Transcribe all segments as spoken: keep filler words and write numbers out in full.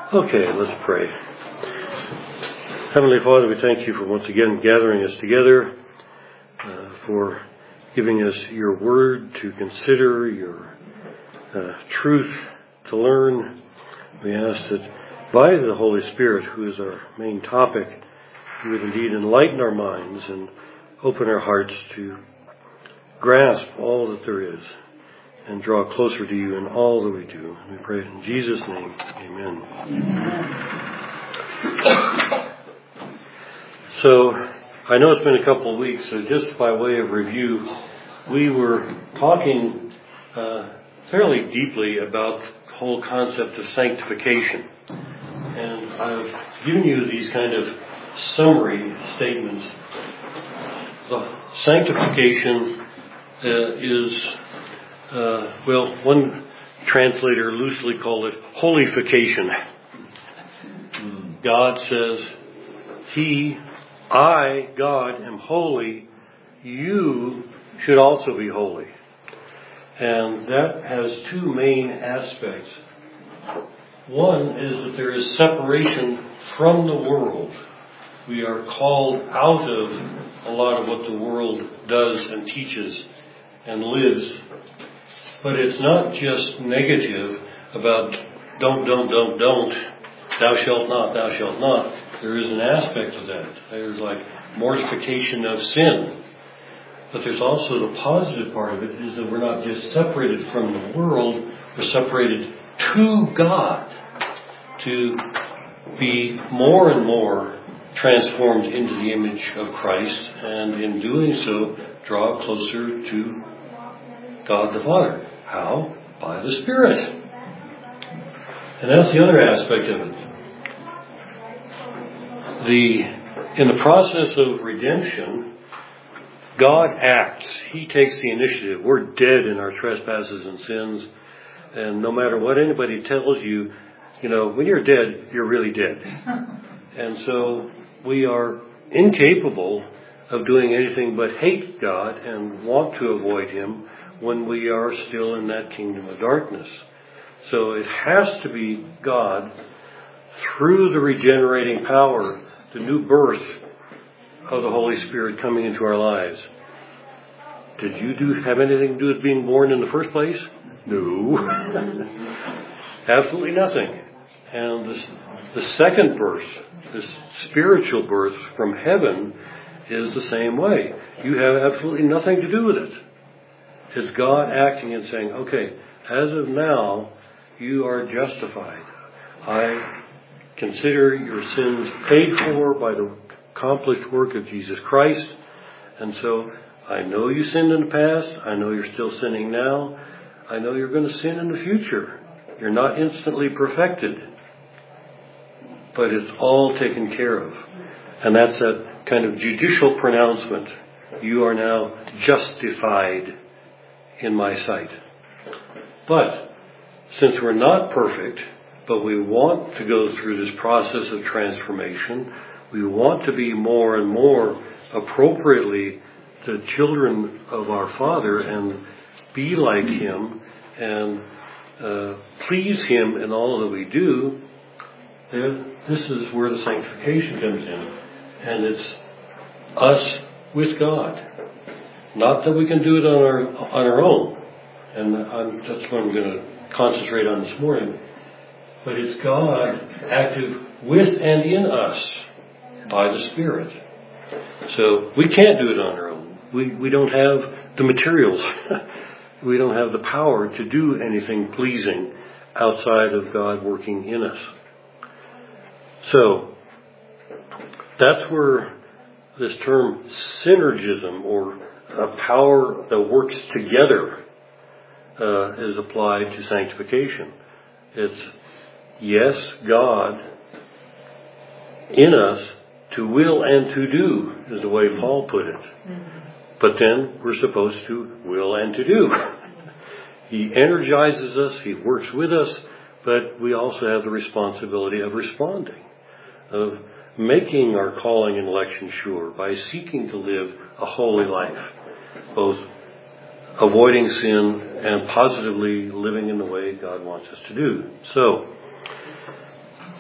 Okay, let's pray. Heavenly Father, we thank you for once again gathering us together, uh, for giving us your word to consider, your uh, truth to learn. We ask that by the Holy Spirit, who is our main topic, you would indeed enlighten our minds and open our hearts to grasp all that there is and draw closer to you in all that we do. And we pray in Jesus' name, amen. So, I know it's been a couple of weeks, so just by way of review, we were talking uh, fairly deeply about the whole concept of sanctification. And I've given you these kind of summary statements. The sanctification uh, is Uh, well, one translator loosely called it holification. God says, He, I, God, am holy. You should also be holy. And that has two main aspects. One is that there is separation from the world. We are called out of a lot of what the world does and teaches and lives. But it's not just negative about don't, don't, don't, don't, thou shalt not, thou shalt not. There is an aspect of that. There's like mortification of sin. But there's also the positive part of it is that we're not just separated from the world, we're separated to God to be more and more transformed into the image of Christ, and in doing so, draw closer to God the Father. How? By the Spirit. And that's the other aspect of it. The, in the process of redemption, God acts. He takes the initiative. We're dead in our trespasses and sins. And no matter what anybody tells you, you know, when you're dead, you're really dead. And so we are incapable of doing anything but hate God and want to avoid Him when we are still in that kingdom of darkness. So it has to be God, through the regenerating power, the new birth of the Holy Spirit coming into our lives. Did you do have anything to do with being born in the first place? No. Absolutely nothing. And this, the second birth, this spiritual birth from heaven, is the same way. You have absolutely nothing to do with it. It's God acting and saying, okay, as of now, you are justified. I consider your sins paid for by the accomplished work of Jesus Christ. And so I know you sinned in the past. I know you're still sinning now. I know you're going to sin in the future. You're not instantly perfected. But it's all taken care of. And that's that kind of judicial pronouncement. You are now justified in my sight. But since we're not perfect, but we want to go through this process of transformation, we want to be more and more appropriately the children of our Father and be like Him and uh, please Him in all that we do. This is where the sanctification comes in. And it's us with God. Not that we can do it on our on our own, and I'm, that's what I'm going to concentrate on this morning. But it's God active with and in us by the Spirit. So we can't do it on our own. We we don't have the materials. We don't have the power to do anything pleasing outside of God working in us. So that's where this term synergism, or a power that works together, uh, is applied to sanctification. It's, yes, God in us to will and to do, is the way Paul put it. But then we're supposed to will and to do. He energizes us, He works with us, but we also have the responsibility of responding, of making our calling and election sure by seeking to live a holy life, both avoiding sin and positively living in the way God wants us to do. So,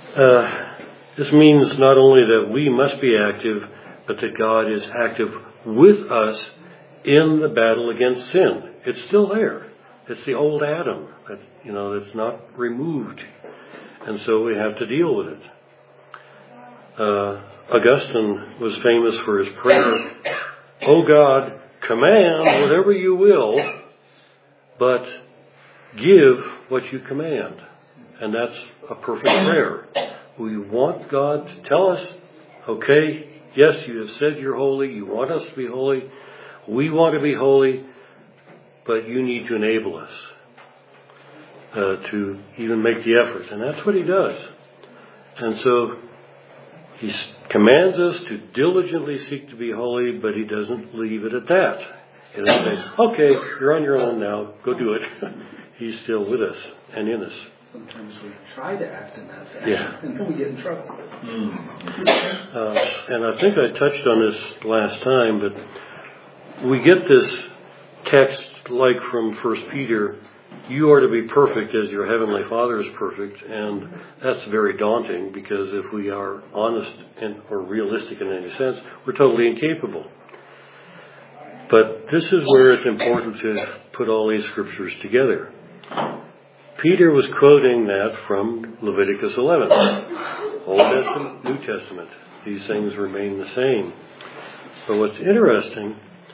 Uh, this means not only that we must be active, but that God is active with us in the battle against sin. It's still there. It's the old Adam that, you know, that's not removed. And so we have to deal with it. Uh, Augustine was famous for his prayer, "O God, command whatever you will, but give what you command." And that's a perfect prayer. We want God to tell us, okay, yes, you have said you're holy, you want us to be holy, we want to be holy, but you need to enable us uh, to even make the effort. And that's what he does. And so he commands us to diligently seek to be holy, but he doesn't leave it at that. He doesn't say, okay, you're on your own now, go do it. He's still with us and in us. Sometimes we try to act in that fashion, yeah. and then we get in trouble. Mm. Uh, and I think I touched on this last time, but we get this text like from First Peter, you are to be perfect as your heavenly Father is perfect, and that's very daunting because if we are honest and or realistic in any sense, we're totally incapable. But this is where it's important to put all these scriptures together. Peter was quoting that from Leviticus eleven. Old Testament, New Testament. These things remain the same. But what's interesting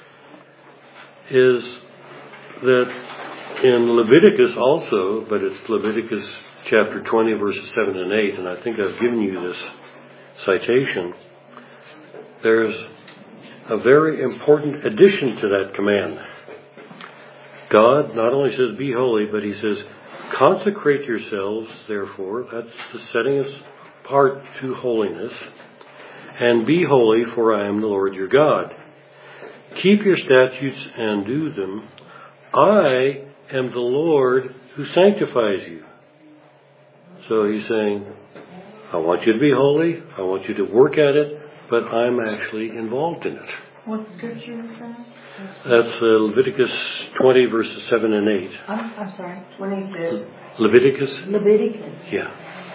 is that in Leviticus also, but it's Leviticus chapter twenty, verses seven and eight, and I think I've given you this citation, there's a very important addition to that command. God not only says, be holy, but he says, consecrate yourselves, therefore, that's the setting us apart to holiness, and be holy, for I am the Lord your God. Keep your statutes and do them. I am the Lord who sanctifies you. So he's saying, I want you to be holy, I want you to work at it, but I'm actually involved in it. What scripture is that? That's uh, Leviticus twenty, verses seven and eight. I'm, I'm sorry, twenty-six. Leviticus? Leviticus. Yeah.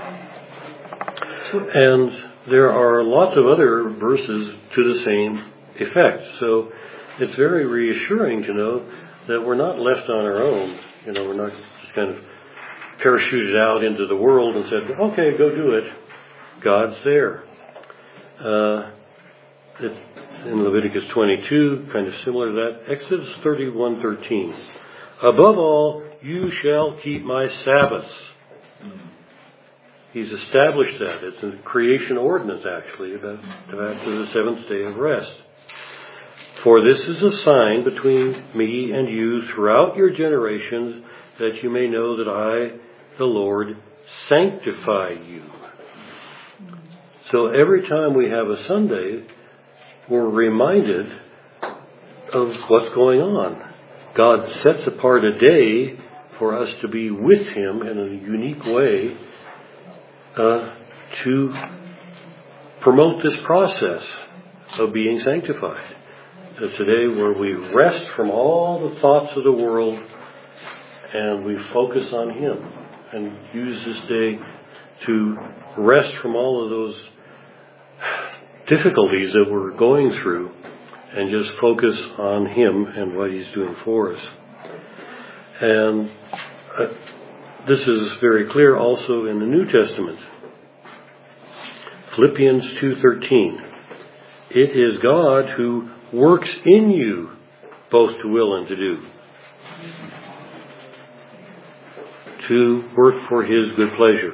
And there are lots of other verses to the same effect. So it's very reassuring to know that we're not left on our own. You know, we're not just kind of parachuted out into the world and said, okay, go do it. God's there. Uh, it's in Leviticus twenty-two, kind of similar to that. Exodus thirty-one thirteen. Above all, you shall keep my Sabbaths. He's established that. It's a creation ordinance, actually, about after the seventh day of rest. For this is a sign between me and you throughout your generations, that you may know that I, the Lord, sanctify you. So every time we have a Sunday, we're reminded of what's going on. God sets apart a day for us to be with Him in a unique way uh, to promote this process of being sanctified. So today where we rest from all the thoughts of the world and we focus on Him and use this day to rest from all of those difficulties that we're going through and just focus on Him and what He's doing for us. And uh, this is very clear also in the New Testament. Philippians two thirteen. It is God who works in you both to will and to do. To work for His good pleasure.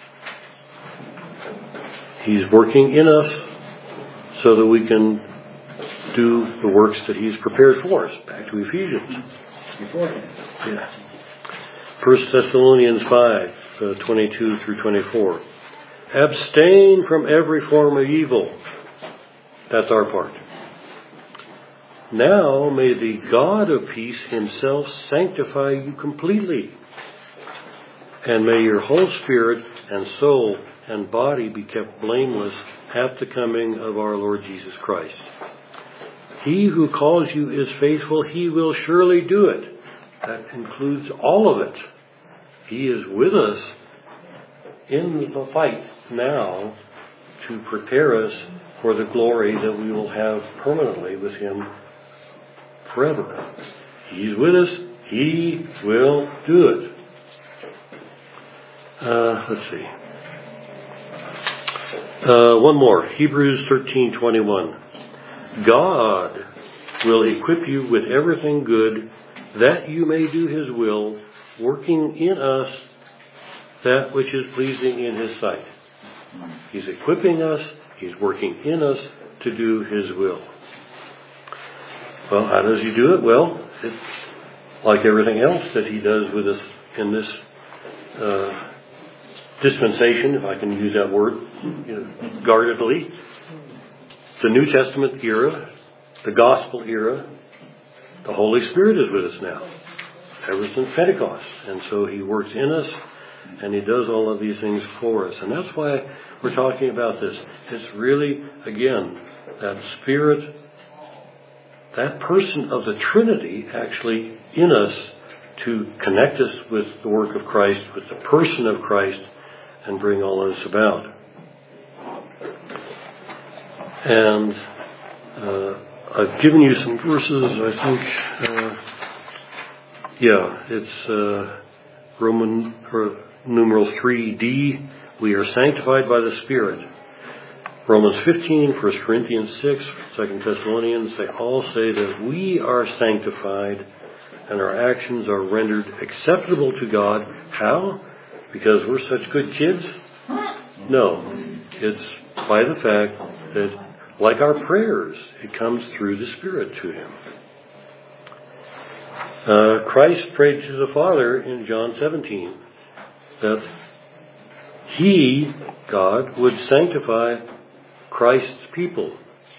He's working in us so that we can do the works that He's prepared for us. Back to Ephesians. Beforehand. Yeah. First Thessalonians five, uh, twenty-two through twenty-four. Abstain from every form of evil. That's our part. Now may the God of peace Himself sanctify you completely. And may your whole spirit and soul and body be kept blameless at the coming of our Lord Jesus Christ. He who calls you is faithful. He will surely do it. That includes all of it. He is with us in the fight now to prepare us for the glory that we will have permanently with Him forever. He's with us. He will do it. Uh, let's see. Uh, one more. Hebrews thirteen twenty-one. God will equip you with everything good that you may do His will, working in us that which is pleasing in His sight. He's equipping us. He's working in us to do His will. Well, how does He do it? Well, it's like everything else that He does with us in this uh, dispensation, if I can use that word, you know, guardedly. The New Testament era, the Gospel era, the Holy Spirit is with us now, ever since Pentecost. And so He works in us, and He does all of these things for us. And that's why we're talking about this. It's really, again, that Spirit, that person of the Trinity actually in us to connect us with the work of Christ, with the person of Christ, and bring all this about. And uh, I've given you some verses, I think. Uh, yeah, it's uh, Roman or numeral three D. We are sanctified by the Spirit. Romans fifteen, First Corinthians six, Second Thessalonians, they all say that we are sanctified and our actions are rendered acceptable to God. How? Because we're such good kids? No. It's by the fact that, like our prayers, it comes through the Spirit to Him. Uh, Christ prayed to the Father in John seventeen that He, God, would sanctify Christ's people.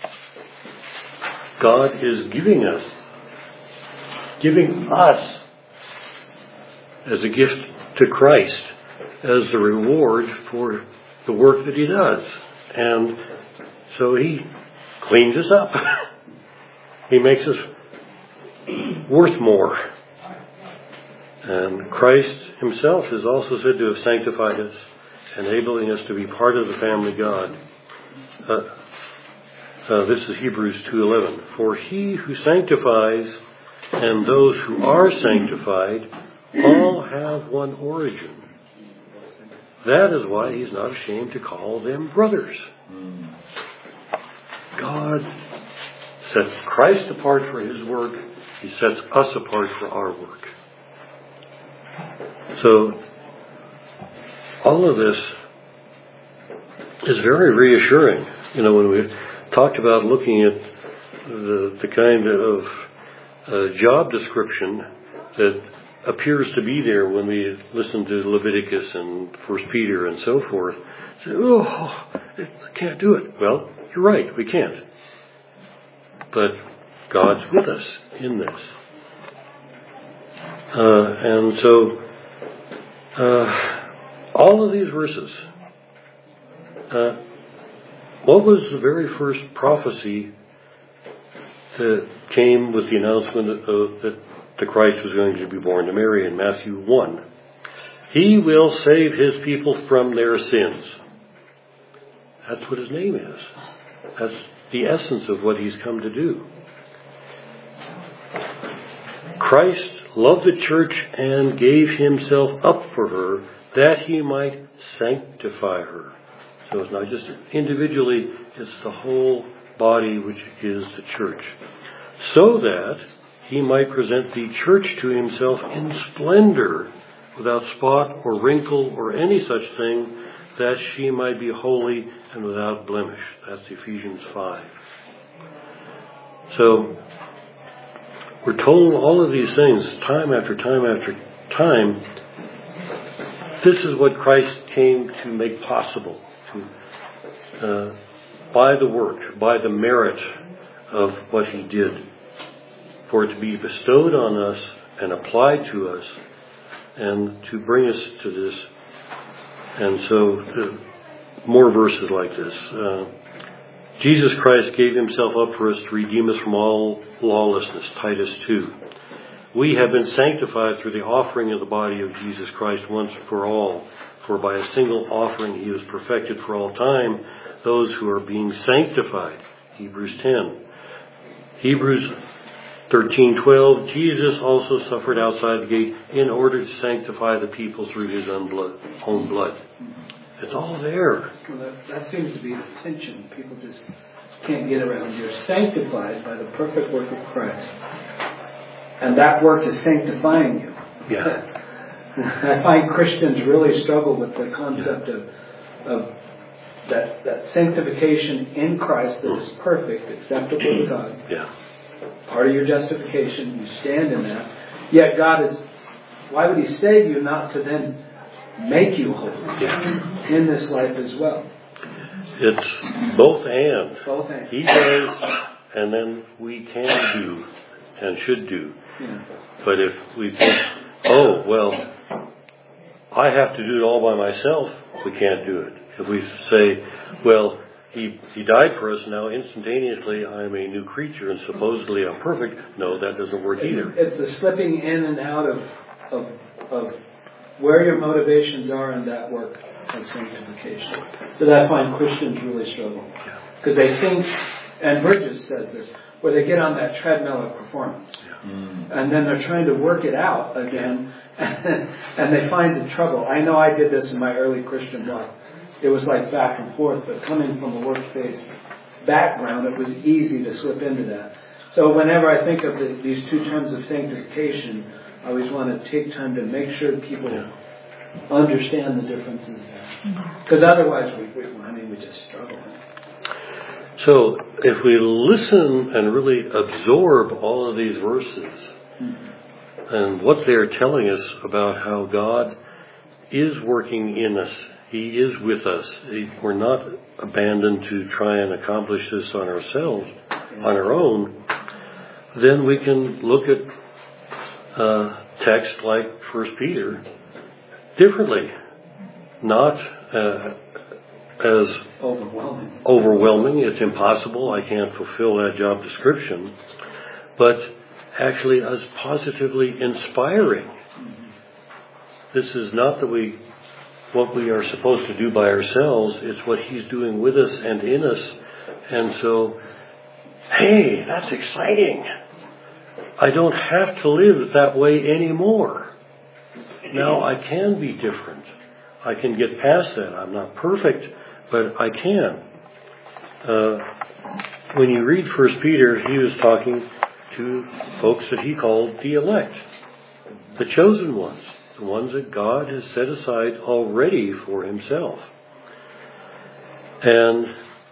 God is giving us, giving us as a gift to Christ as the reward for the work that He does. And so He cleans us up. He makes us worth more. And Christ Himself is also said to have sanctified us, enabling us to be part of the family of God. Uh, uh, this is Hebrews two eleven. For He who sanctifies and those who are sanctified all have one origin. That is why He's not ashamed to call them brothers. God sets Christ apart for His work. He sets us apart for our work. So, all of this is very reassuring. You know, when we talked about looking at the, the kind of uh, job description that appears to be there when we listen to Leviticus and First Peter and so forth, say, oh, I can't do it. Well, you're right, we can't. But God's with us in this. Uh, and so, uh, all of these verses, uh, what was the very first prophecy that came with the announcement of, that the Christ was going to be born to Mary in Matthew one? He will save His people from their sins. That's what His name is. That's the essence of what He's come to do. Christ loved the church and gave Himself up for her that He might sanctify her. So it's not just individually, it's the whole body which is the church. So that He might present the church to Himself in splendor, without spot or wrinkle or any such thing, that she might be holy and without blemish. That's Ephesians five. So, we're told all of these things time after time after time. This is what Christ came to make possible, to, uh, by the work, by the merit of what He did, for it to be bestowed on us and applied to us, and to bring us to this. And so, uh, more verses like this. Uh, Jesus Christ gave Himself up for us to redeem us from all lawlessness, Titus two. We have been sanctified through the offering of the body of Jesus Christ once for all. For by a single offering he was perfected for all time those who are being sanctified. Hebrews ten. Hebrews thirteen twelve. Jesus also suffered outside the gate in order to sanctify the people through his own blood. Own blood. It's all there. Well, that, that seems to be the tension. People just can't get around. You're sanctified by the perfect work of Christ. And that work is sanctifying you. Yeah. I find Christians really struggle with the concept yeah. of, of that, that sanctification in Christ that is perfect, acceptable to God. Yeah. Part of your justification, you stand in that. Yet God is, why would he save you not to then make you holy yeah. in this life as well? It's both and. Both and. He does, and then we can do and should do. Yeah. But if we think, oh, well, I have to do it all by myself, we can't do it. If we say, well, he he died for us, now instantaneously I'm a new creature and supposedly I'm perfect, no, that doesn't work either. It's the slipping in and out of, of, of where your motivations are in that work of sanctification. That I find Christians really struggle. Because they think, and Bridges says this, where they get on that treadmill of performance. Yeah. Mm. And then they're trying to work it out again, and they find the trouble. I know I did this in my early Christian life. It was like back and forth, but coming from a works-based background, it was easy to slip into that. So whenever I think of the, these two terms of sanctification, I always want to take time to make sure people yeah. understand the differences there. Because otherwise, we, we, I mean, we just struggle. So if we listen and really absorb all of these verses mm-hmm. and what they're telling us about how God is working in us, he is with us. We're not abandoned to try and accomplish this on ourselves, on our own. Then we can look at uh, texts like First Peter differently, not uh, as overwhelming. Overwhelming. It's impossible. I can't fulfill that job description, but actually as positively inspiring. Mm-hmm. This is not that we. What we are supposed to do by ourselves, it's what he's doing with us and in us. And so, hey, that's exciting. I don't have to live that way anymore. Now I can be different. I can get past that. I'm not perfect, but I can. Uh, when you read First Peter, he was talking to folks that he called the elect, the chosen ones. The ones that God has set aside already for himself. And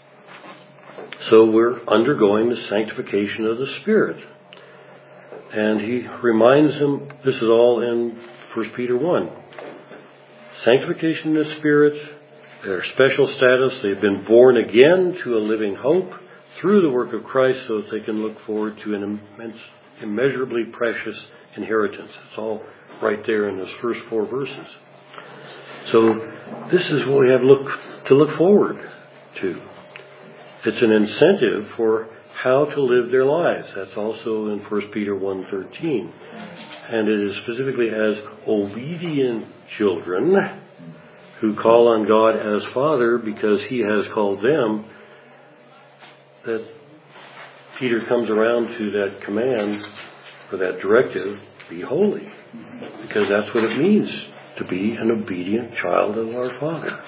so we're undergoing the sanctification of the Spirit. And he reminds them, this is all in First Peter one. Sanctification in the Spirit, their special status, they've been born again to a living hope through the work of Christ so that they can look forward to an immense, immeasurably precious inheritance. It's all right there in those first four verses. So this is what we have look to look forward to. It's an incentive for how to live their lives. That's also in First Peter one thirteen. And it is specifically as obedient children who call on God as Father because he has called them that Peter comes around to that command or that directive, be holy. Because that's what it means to be an obedient child of our Father.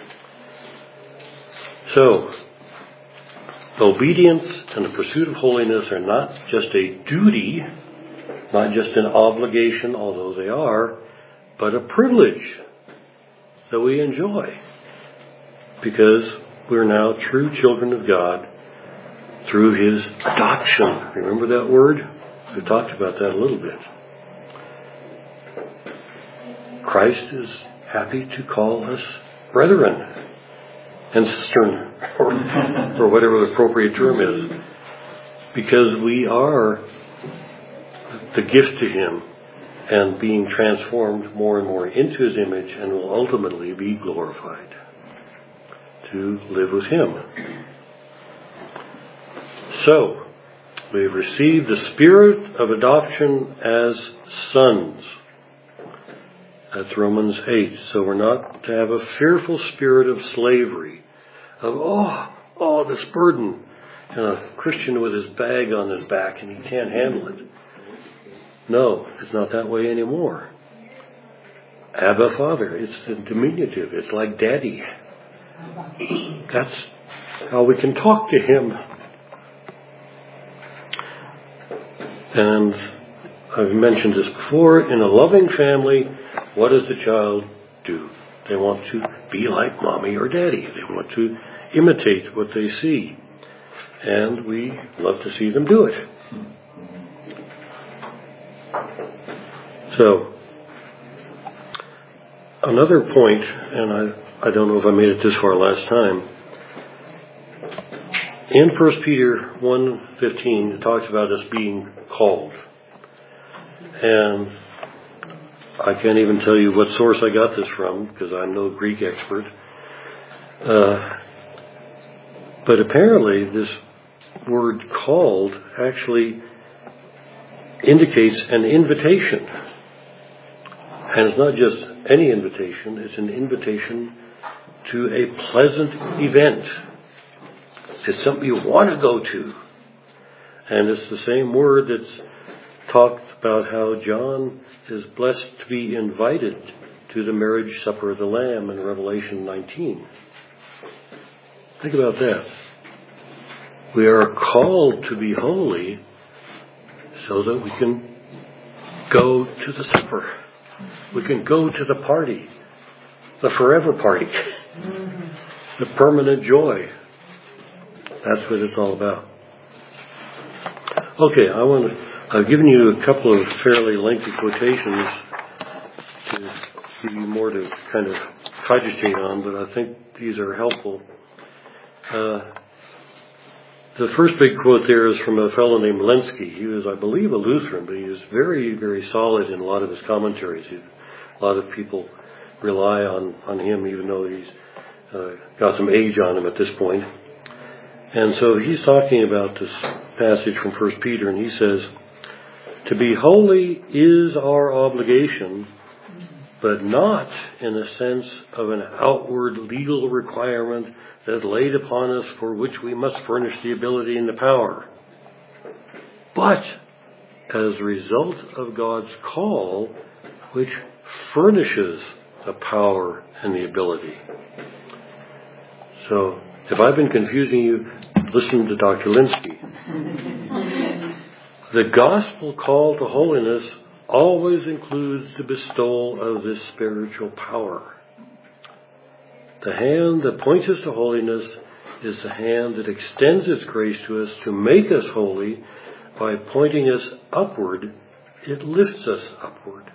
So, obedience and the pursuit of holiness are not just a duty, not just an obligation, although they are, but a privilege that we enjoy. Because we're now true children of God through his adoption. Remember that word? We talked about that a little bit. Christ is happy to call us brethren and sister, or, or whatever the appropriate term is, because we are the gift to him and being transformed more and more into his image and will ultimately be glorified to live with him. So, We have received the spirit of adoption as sons. That's Romans eight. So we're not to have a fearful spirit of slavery, of, oh, oh, this burden. And a Christian with his bag on his back and he can't handle it. No, it's not that way anymore. Abba, Father. It's the diminutive. It's like Daddy. That's how we can talk to Him. And I've mentioned this before. In a loving family, what does the child do? They want to be like Mommy or Daddy. They want to imitate what they see. And we love to see them do it. So, another point, and I, I don't know if I made it this far last time. In First Peter one fifteen, it talks about us being called. And I can't even tell you what source I got this from, because I'm no Greek expert. Uh, but apparently this word called actually indicates an invitation. And it's not just any invitation, it's an invitation to a pleasant event. It's something you want to go to. And it's the same word that's talked about how John is blessed to be invited to the marriage supper of the Lamb in Revelation nineteen. Think about that. We are called to be holy so that we can go to the supper. We can go to the party, the forever party, the permanent joy. That's what it's all about. Okay, I want to, I've given you a couple of fairly lengthy quotations to give you more to kind of cogitate on, but I think these are helpful. Uh, the first big quote there is from a fellow named Lenski. He was, I believe, a Lutheran, but he was very, very solid in a lot of his commentaries. He, a lot of people rely on, on him, even though he's uh, got some age on him at this point. And so he's talking about this passage from First Peter, and he says, "To be holy is our obligation, but not in the sense of an outward legal requirement that is laid upon us for which we must furnish the ability and the power, but as a result of God's call, which furnishes the power and the ability." So, if I've been confusing you, listen to Doctor Lenski. The gospel call to holiness always includes the bestowal of this spiritual power. The hand that points us to holiness is the hand that extends its grace to us to make us holy. By pointing us upward, it lifts us upward.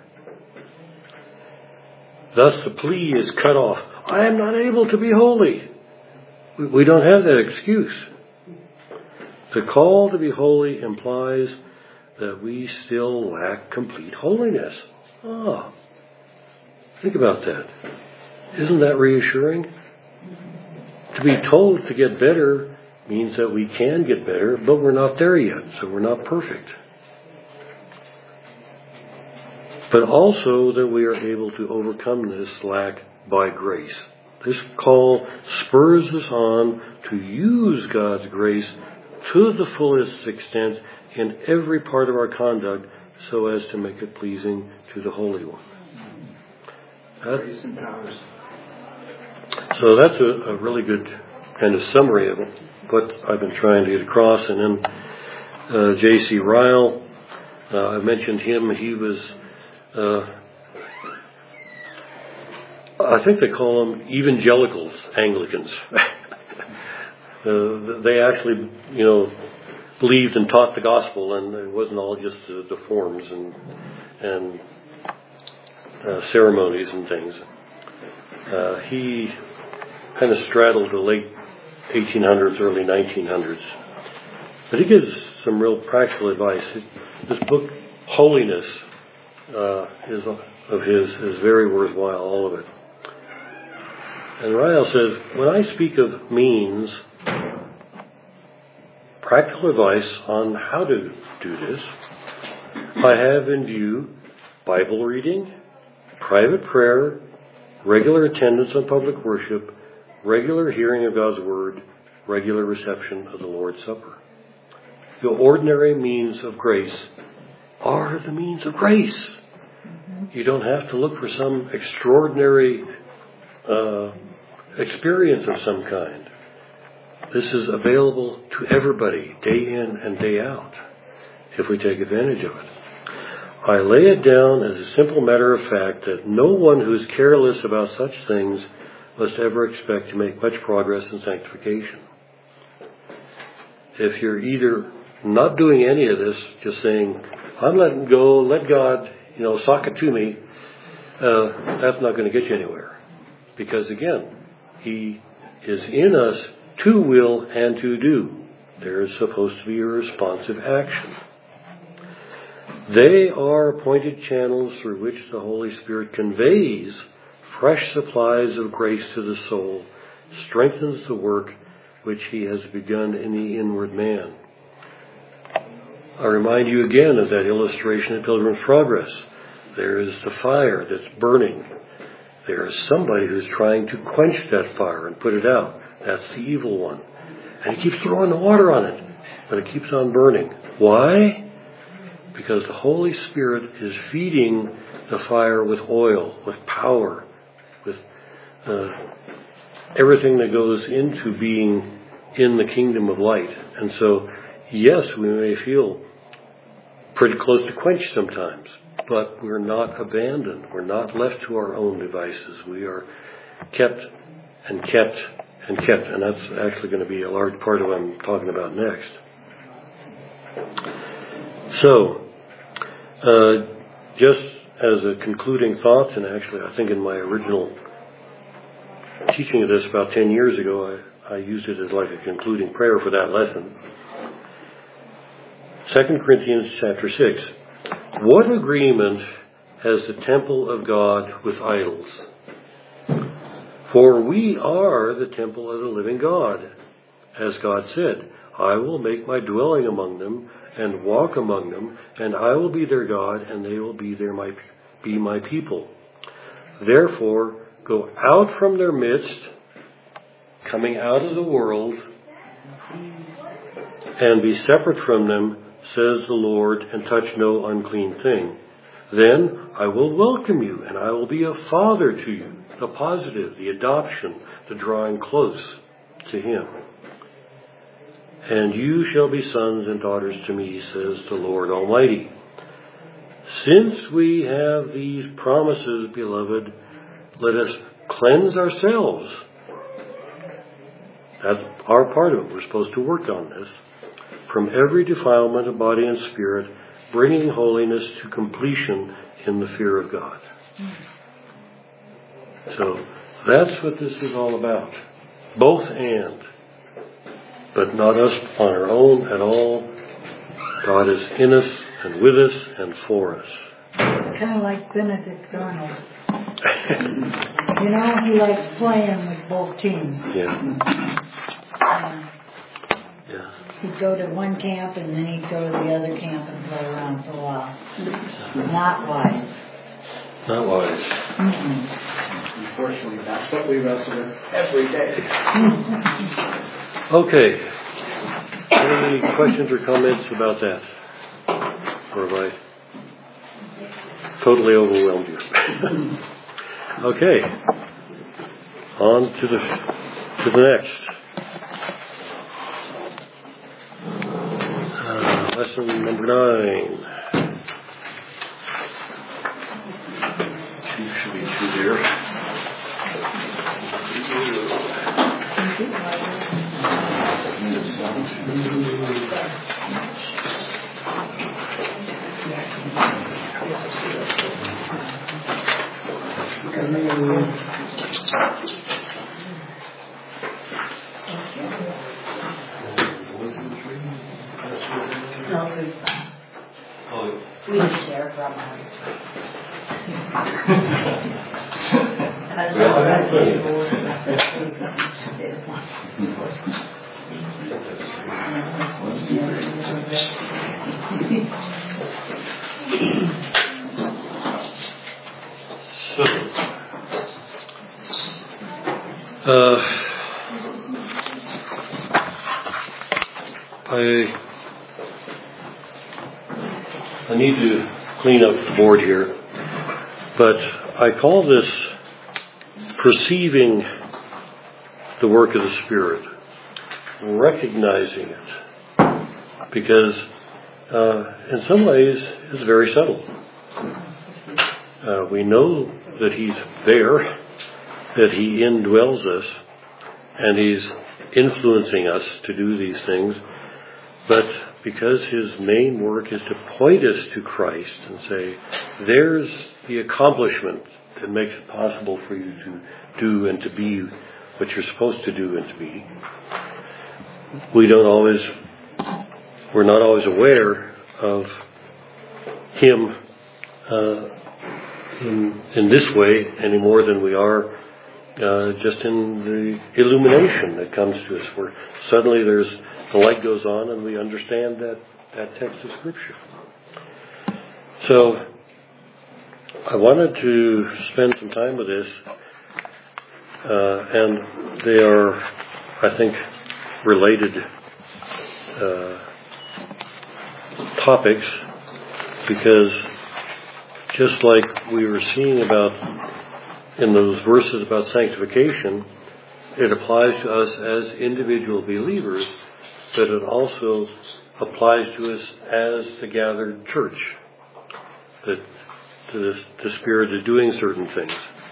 Thus the plea is cut off. I am not able to be holy. We don't have that excuse. The call to be holy implies that we still lack complete holiness. Ah, think about that. Isn't that reassuring? To be told to get better means that we can get better, but we're not there yet, so we're not perfect. But also that we are able to overcome this lack by grace. This call spurs us on to use God's grace to the fullest extent in every part of our conduct so as to make it pleasing to the Holy One. Grace and powers. So that's a, a really good kind of summary of what I've been trying to get across. And then uh, J C Ryle, uh, I mentioned him. He was, uh, I think they call them evangelicals, Anglicans. uh, they actually, you know, believed and taught the gospel, and it wasn't all just the, the forms and and uh, ceremonies and things. Uh, he kind of straddled the late eighteen hundreds, early nineteen hundreds. But he gives some real practical advice. This book, Holiness, uh, is of his, is very worthwhile, all of it. And Ryle says, when I speak of means, practical advice on how to do this, I have in view Bible reading, private prayer, regular attendance on public worship, regular hearing of God's Word, regular reception of the Lord's Supper. The ordinary means of grace are the means of grace. You don't have to look for some extraordinary uh, experience of some kind. This is available to everybody, day in and day out, if we take advantage of it. I lay it down as a simple matter of fact that no one who is careless about such things must ever expect to make much progress in sanctification. If you're either not doing any of this, just saying, I'm letting go, let God, you know, sock it to me, uh, that's not going to get you anywhere. Because again, He is in us to will and to do. There is supposed to be a responsive action. They are appointed channels through which the Holy Spirit conveys fresh supplies of grace to the soul, strengthens the work which He has begun in the inward man. I remind you again of that illustration of Pilgrim's Progress. There is the fire that's burning. There is somebody who's trying to quench that fire and put it out. That's the evil one. And he keeps throwing the water on it, but it keeps on burning. Why? Because the Holy Spirit is feeding the fire with oil, with power, with uh, everything that goes into being in the kingdom of light. And so, yes, we may feel pretty close to quench sometimes, but we're not abandoned. We're not left to our own devices. We are kept and kept and kept. And that's actually going to be a large part of what I'm talking about next. So, uh, just as a concluding thought, and actually I think in my original teaching of this about ten years ago, I, I used it as like a concluding prayer for that lesson. Second Corinthians chapter six. What agreement has the temple of God with idols? For we are the temple of the living God. As God said, I will make my dwelling among them and walk among them, and I will be their God, and they will be their my be my people. Therefore, go out from their midst, coming out of the world, and be separate from them, says the Lord, and touch no unclean thing. Then I will welcome you, and I will be a father to you. The positive, the adoption, the drawing close to Him. And you shall be sons and daughters to me, says the Lord Almighty. Since we have these promises, beloved, let us cleanse ourselves. That's our part of it. We're supposed to work on this. From every defilement of body and spirit, bringing holiness to completion in the fear of God. So that's what this is all about. Both and. But not us on our own at all. God is in us and with us and for us. Kind of like Benedict Arnold. You know, he likes playing with both teams. Yeah. Uh, Yeah. he'd go to one camp and then he'd go to the other camp and play around for a while. Not wise. Not wise. Mm-mm. Unfortunately, that's what we wrestle with every day. Okay. Any questions or comments about that? Or have I totally overwhelmed you? Okay. On to the to the next. Uh, lesson number nine. Two should be two there. No, please. We just share from us. So, uh, I I need to clean up the board here, but I call this perceiving the work of the Spirit, recognizing it, because uh, in some ways it's very subtle. Uh, we know that He's there, that He indwells us, and He's influencing us to do these things, but because His main work is to point us to Christ and say, there's the accomplishment that makes it possible for you to do and to be what you're supposed to do and to be. We don't always, we're not always aware of Him uh, in, in this way any more than we are uh, just in the illumination that comes to us, where suddenly there's the light goes on and we understand that, that text of Scripture. So I wanted to spend some time with this, uh, and they are, I think, related uh, topics, because just like we were seeing about in those verses about sanctification, it applies to us as individual believers, but it also applies to us as the gathered church, that the, the Spirit is doing certain things.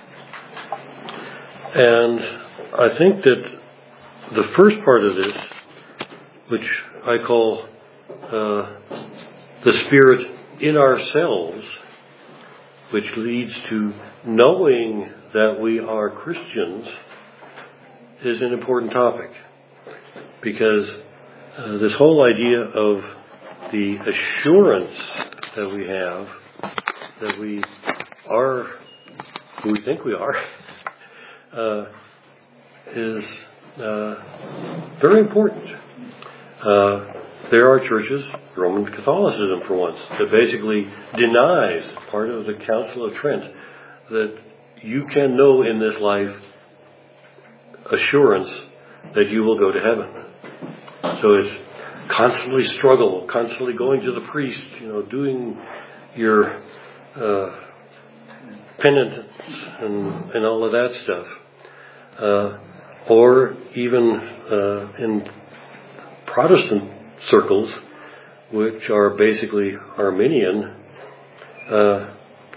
And I think that the first part of this, which I call uh, the Spirit in ourselves, which leads to knowing that we are Christians, is an important topic. Because uh, this whole idea of the assurance that we have, that we are who we think we are, uh, is uh, very important. Uh, there are churches, Roman Catholicism for once, that basically denies, part of the Council of Trent, that you can know in this life assurance that you will go to heaven. So it's constantly struggle, constantly going to the priest, you know, doing your uh, penance and, and all of that stuff. Uh, or even uh, in Protestant circles, which are basically Arminian. Uh,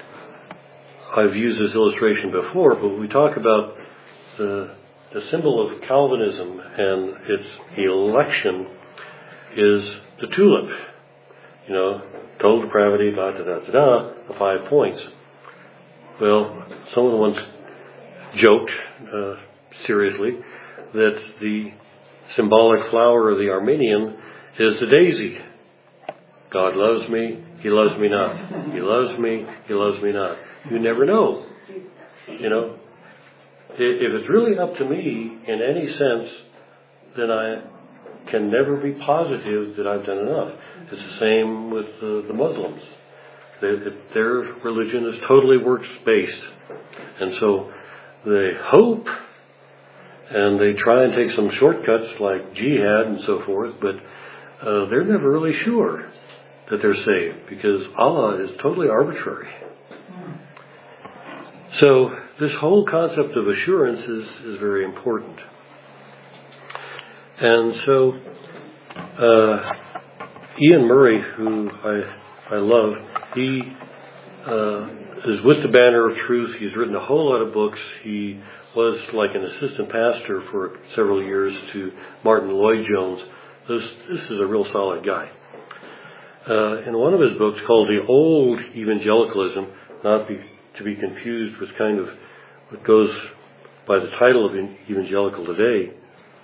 I've used this illustration before, but we talk about the, the symbol of Calvinism and its election is the tulip. You know, total depravity, da da da da da, the five points. Well, someone once joked uh, seriously that the symbolic flower of the Arminian is the daisy. God loves me, He loves me not. He loves me, He loves me not. You never know. You know, if it's really up to me in any sense, then I can never be positive that I've done enough. It's the same with uh, the Muslims. They, their religion is totally works-based. And so they hope and they try and take some shortcuts like jihad and so forth, but uh, they're never really sure that they're saved, because Allah is totally arbitrary. So this whole concept of assurance is, is very important. And so uh, Ian Murray, who I I love, he uh, is with the Banner of Truth. He's written a whole lot of books. He was like an assistant pastor for several years to Martin Lloyd-Jones. This, this is a real solid guy. Uh, in one of his books called The Old Evangelicalism, not be, to be confused with kind of what goes by the title of Evangelical Today,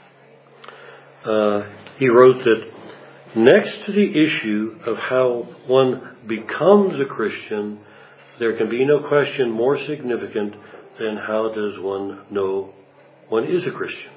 uh, he wrote that next to the issue of how one becomes a Christian, there can be no question more significant than how does one know one is a Christian.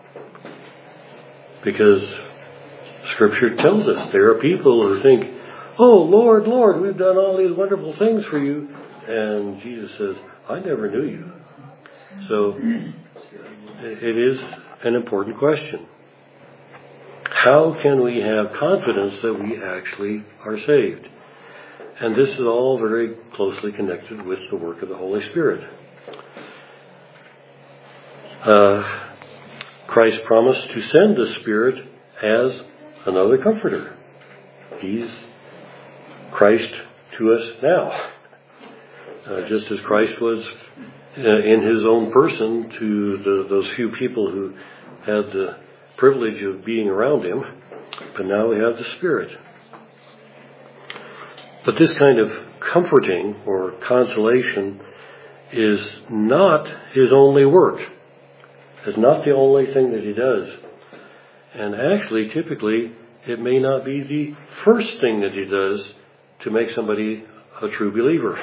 Because Scripture tells us there are people who think, oh, Lord, Lord, we've done all these wonderful things for you. And Jesus says, I never knew you. So it is an important question. How can we have confidence that we actually are saved? And this is all very closely connected with the work of the Holy Spirit. Uh, Christ promised to send the Spirit as another comforter. He's Christ to us now. Uh, just as Christ was uh, in his own person to the, those few people who had the privilege of being around him, but now we have the Spirit. But this kind of comforting or consolation is not his only work. It's not the only thing that he does. And actually, typically, it may not be the first thing that he does to make somebody a true believer.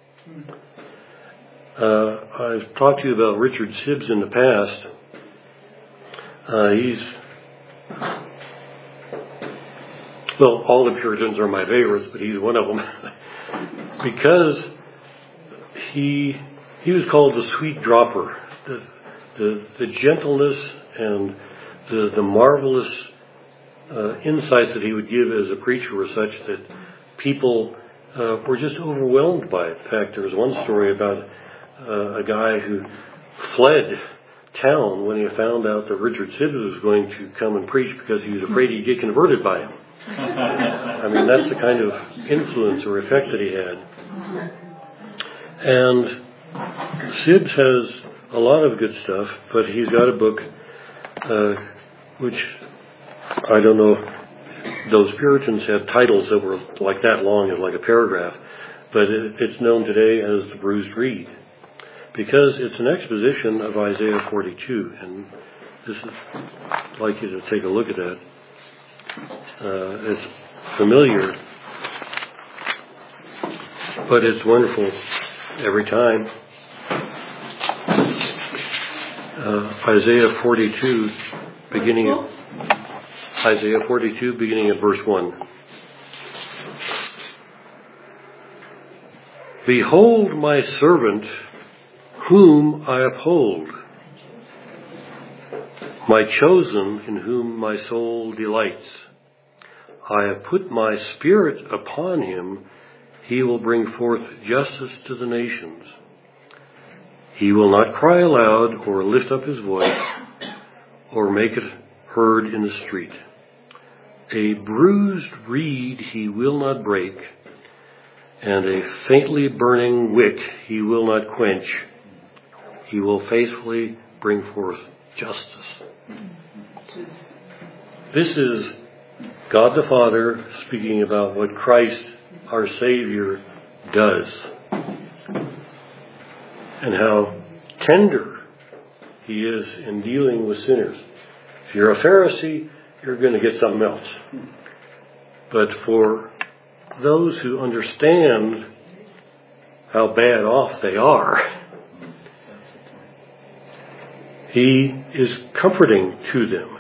Uh, I've talked to you about Richard Sibbes in the past. Uh, he's, well, all the Puritans are my favorites, but he's one of them. Because he he was called the sweet dropper. The, the, the gentleness and the, the marvelous uh, insights that he would give as a preacher were such that people uh, were just overwhelmed by it. In fact, there was one story about uh, a guy who fled town when he found out that Richard Sibbes was going to come and preach because he was afraid he'd get converted by him. I mean, that's the kind of influence or effect that he had. And Sibbes has a lot of good stuff, but he's got a book uh, which I don't know if those Puritans had titles that were like that long as like a paragraph, but it, it's known today as The Bruised Reed, because it's an exposition of Isaiah forty-two, and this is I'd like you to take a look at that. Uh, it's familiar, but it's wonderful every time. Uh, Isaiah forty-two, beginning of Isaiah forty-two, beginning at verse one. Behold my servant, whom I uphold, my chosen, in whom my soul delights. I have put my spirit upon him. He will bring forth justice to the nations. He will not cry aloud or lift up his voice or make it heard in the street. A bruised reed he will not break, and a faintly burning wick he will not quench. He will faithfully bring forth justice. This is God the Father speaking about what Christ, our Savior, does. And how tender he is in dealing with sinners. If you're a Pharisee, you're going to get something else. But for those who understand how bad off they are, he is comforting to them.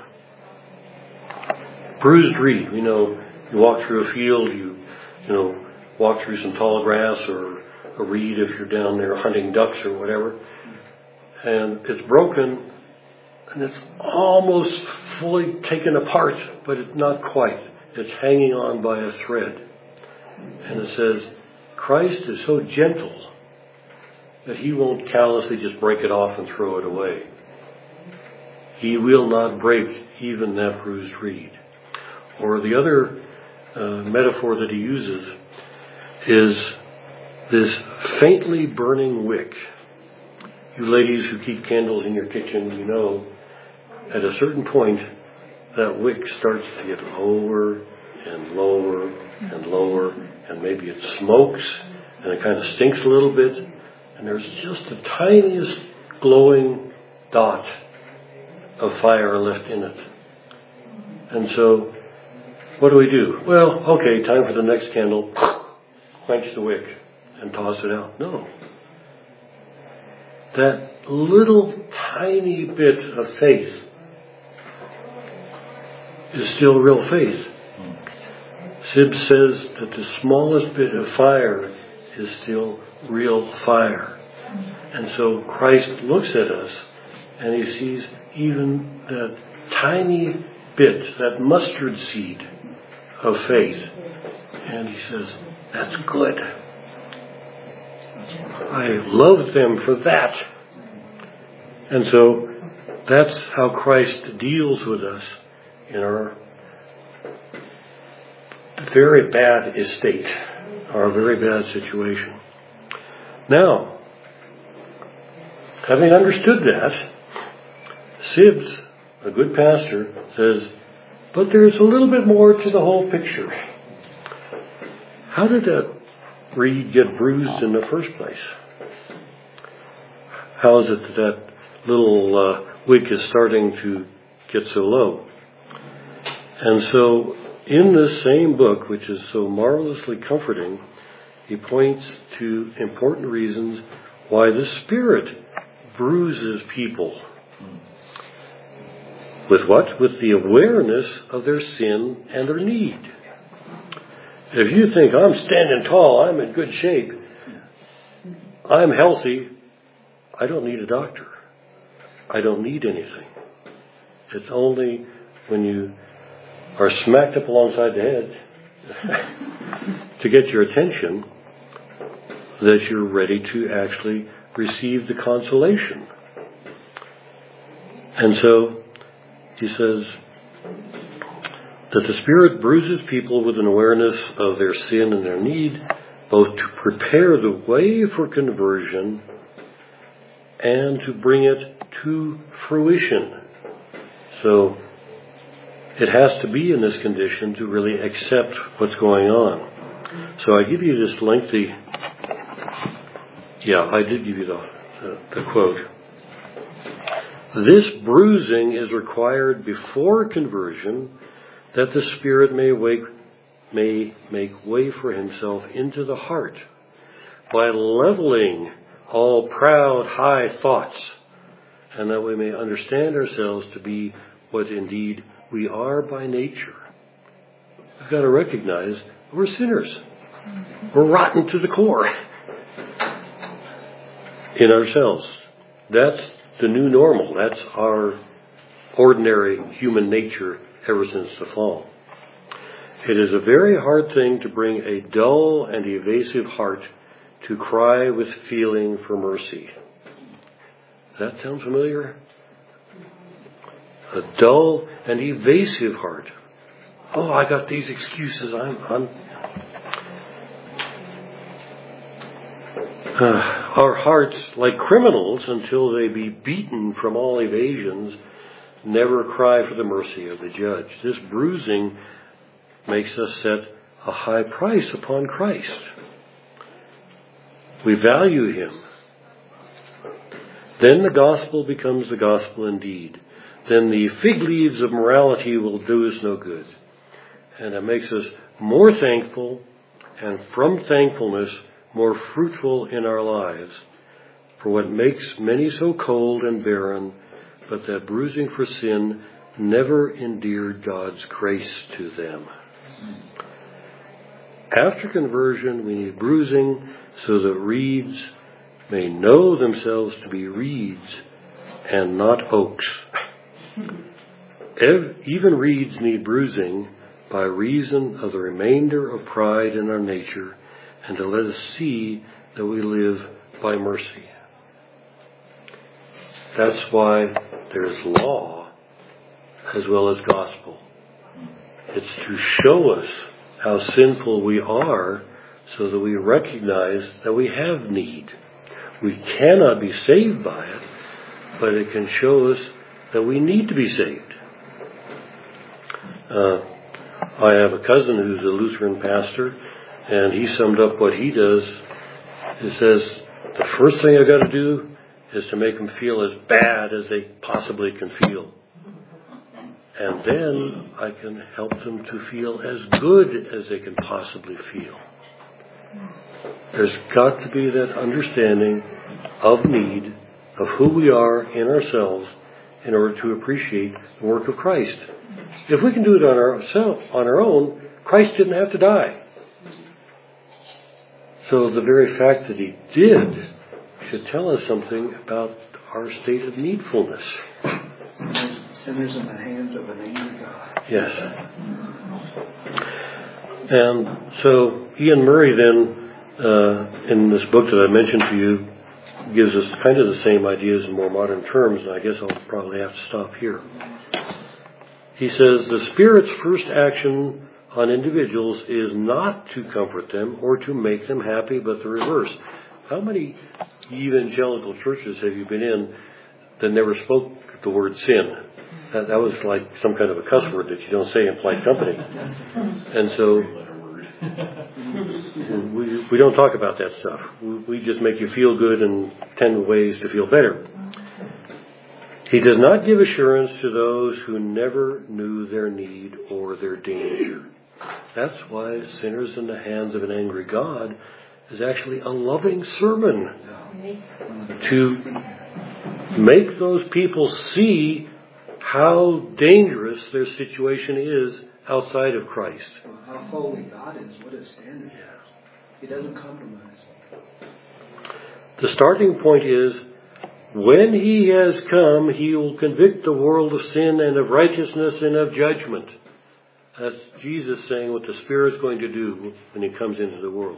Bruised reed. We know you walk through a field, you, you know, walk through some tall grass or a reed if you're down there hunting ducks or whatever, and it's broken and it's almost fully taken apart, but it's not quite. It's hanging on by a thread. And it says, Christ is so gentle that he won't callously just break it off and throw it away. He will not break even that bruised reed. Or the other uh, metaphor that he uses is this faintly burning wick. You ladies who keep candles in your kitchen, you know, at a certain point, that wick starts to get lower and lower and lower, and maybe it smokes, and it kind of stinks a little bit, and there's just the tiniest glowing dot of fire left in it. And so, what do we do? Well, okay, time for the next candle. Quench the wick and toss it out. No. That little tiny bit of faith is still real faith. Sib says that the smallest bit of fire is still real fire. And so Christ looks at us and he sees even that tiny bit, that mustard seed of faith. And he says, that's good. I love them for that. And so that's how Christ deals with us in our very bad estate, our very bad situation. Now, having understood that, Sibbs, a good pastor, says, but there's a little bit more to the whole picture. How did that reed get bruised in the first place? How is it that that little uh, wick is starting to get so low? And so, in this same book, which is so marvelously comforting, he points to important reasons why the Spirit bruises people. With what? With the awareness of their sin and their need. If you think, I'm standing tall, I'm in good shape, I'm healthy, I don't need a doctor. I don't need anything. It's only when you are smacked up alongside the head to get your attention that you're ready to actually receive the consolation. And so he says that the Spirit bruises people with an awareness of their sin and their need, both to prepare the way for conversion and to bring it to fruition. So it has to be in this condition to really accept what's going on. So I give you this lengthy, yeah, I did give you the, the, the quote. This bruising is required before conversion, that the Spirit may wake, may make way for himself into the heart by leveling all proud, high thoughts, and that we may understand ourselves to be what indeed we are by nature. We've got to recognize we're sinners. We're rotten to the core in ourselves. That's the new normal. That's our ordinary human nature ever since the fall. It is a very hard thing to bring a dull and evasive heart to cry with feeling for mercy. Does that sound familiar? A dull and evasive heart. Oh, I got these excuses. I'm, I'm uh, our hearts, like criminals, until they be beaten from all evasions, never cry for the mercy of the judge. This bruising makes us set a high price upon Christ. We value him. Then the gospel becomes the gospel indeed. Then the fig leaves of morality will do us no good. And it makes us more thankful, and from thankfulness more fruitful in our lives, for what makes many so cold and barren, but that bruising for sin never endeared God's grace to them. After conversion, we need bruising so that reeds may know themselves to be reeds and not oaks. Even reeds need bruising by reason of the remainder of pride in our nature, and to let us see that we live by mercy. That's why there's law as well as gospel. It's to show us how sinful we are so that we recognize that we have need. We cannot be saved by it, but it can show us that we need to be saved. Uh, I have a cousin who's a Lutheran pastor, and he summed up what he does. He says, the first thing I've got to do is to make them feel as bad as they possibly can feel. And then I can help them to feel as good as they can possibly feel. There's got to be that understanding of need, of who we are in ourselves, in order to appreciate the work of Christ. If we can do it on our, on our own, Christ didn't have to die. So the very fact that he did should tell us something about our state of needfulness. Sinners, sinners in the hands of an angry God. Yes. And so Ian Murray then, uh, in this book that I mentioned to you, gives us kind of the same ideas in more modern terms, and I guess I'll probably have to stop here. He says, the Spirit's first action on individuals is not to comfort them or to make them happy, but the reverse. How many evangelical churches have you been in that never spoke the word sin? That, that was like some kind of a cuss word that you don't say in polite company. And so we, we don't talk about that stuff. We, we just make you feel good and ten ways to feel better. He does not give assurance to those who never knew their need or their danger. That's why Sinners in the Hands of an Angry God is actually a loving sermon to make those people see how dangerous their situation is outside of Christ. Well, how holy God is, what his standard is. He doesn't compromise. The starting point is, when he has come, he will convict the world of sin and of righteousness and of judgment. That's Jesus saying what the Spirit's going to do when he comes into the world.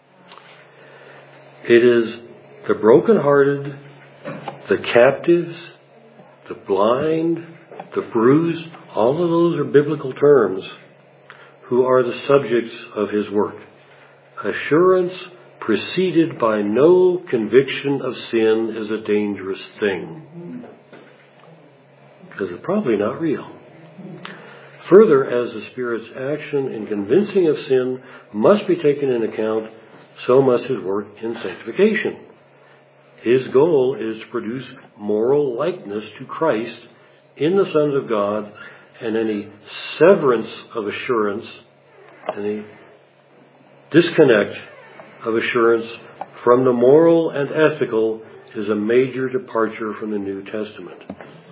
It is the brokenhearted, the captives, the blind, the bruised, all of those are biblical terms, who are the subjects of his work. Assurance preceded by no conviction of sin is a dangerous thing, because it's probably not real. Further, as the Spirit's action in convincing of sin must be taken into account, so must his work in sanctification. His goal is to produce moral likeness to Christ in the sons of God, and any severance of assurance, any disconnect of assurance from the moral and ethical is a major departure from the New Testament.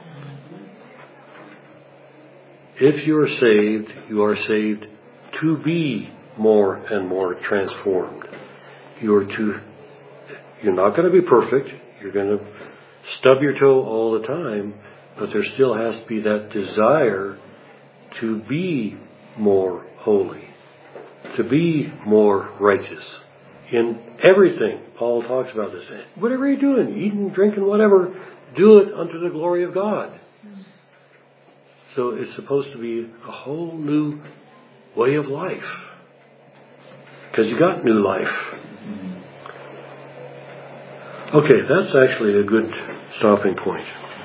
If you are saved, you are saved to be more and more transformed. You are to, you're not going to be perfect. You're going to stub your toe all the time, but there still has to be that desire to be more holy, to be more righteous. In everything, Paul talks about this. Whatever you're doing, eating, drinking, whatever, do it unto the glory of God. So it's supposed to be a whole new way of life, because you got new life. Okay, that's actually a good stopping point.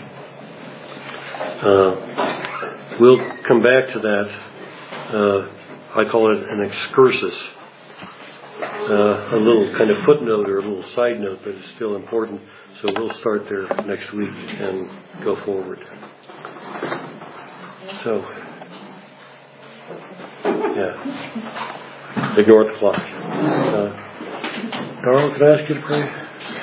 Uh, we'll come back to that. Uh, I call it an excursus. Uh, a little kind of footnote or a little side note, but it's still important. So we'll start there next week and go forward. So, yeah. Ignore the clock. Uh, Darrell, can I ask you to pray?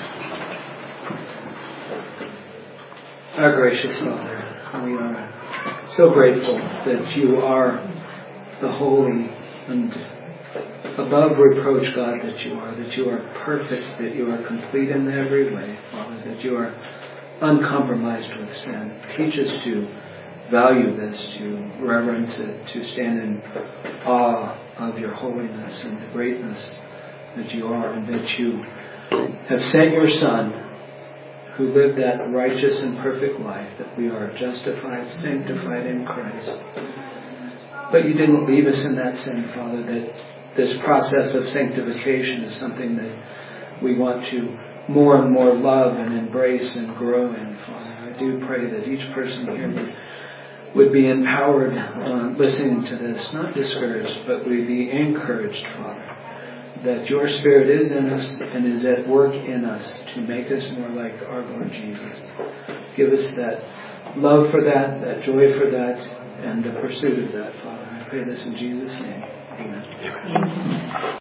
Our gracious Father, we are so grateful that you are the holy and above reproach God that you are, that you are perfect, that you are complete in every way, Father, that you are uncompromised with sin. Teach us to value this, to reverence it, to stand in awe of your holiness and the greatness that you are, and that you have sent your Son, who lived that righteous and perfect life, that we are justified, sanctified in Christ. But you didn't leave us in that sin, Father, that this process of sanctification is something that we want to more and more love and embrace and grow in, Father. I do pray that each person here would, would be empowered uh, listening to this, not discouraged, but would be encouraged, Father, that your Spirit is in us and is at work in us to make us more like our Lord Jesus. Give us that love for that, that joy for that, and the pursuit of that, Father. I pray this in Jesus' name. Amen. Amen.